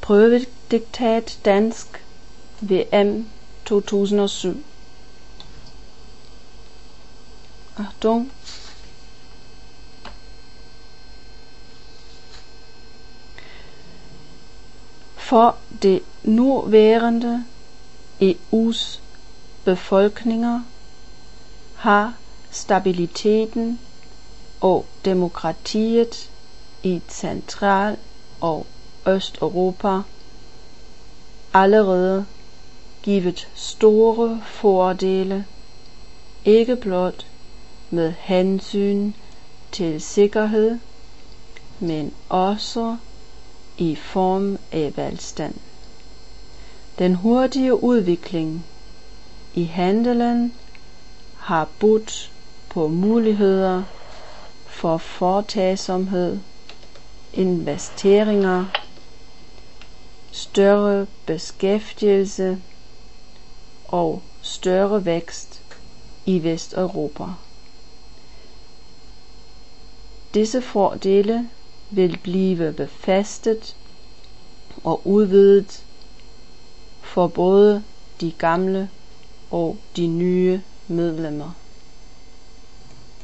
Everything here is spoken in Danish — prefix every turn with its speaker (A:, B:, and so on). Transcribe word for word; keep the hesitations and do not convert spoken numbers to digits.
A: Prøvediktat dansk V M to tusind og syv. Achtung. For det nuværende E U's befolkninger har stabiliteten og demokratiet i Central- og Østeuropa allerede givet store fordele, ikke blot med hensyn til sikkerhed, men også i form af velstand. Den hurtige udvikling i handelen har budt på muligheder for foretagsomhed, investeringer, større beskæftigelse og større vækst i Vesteuropa. Disse fordele vil blive befæstet og udvidet for både de gamle og de nye medlemmer.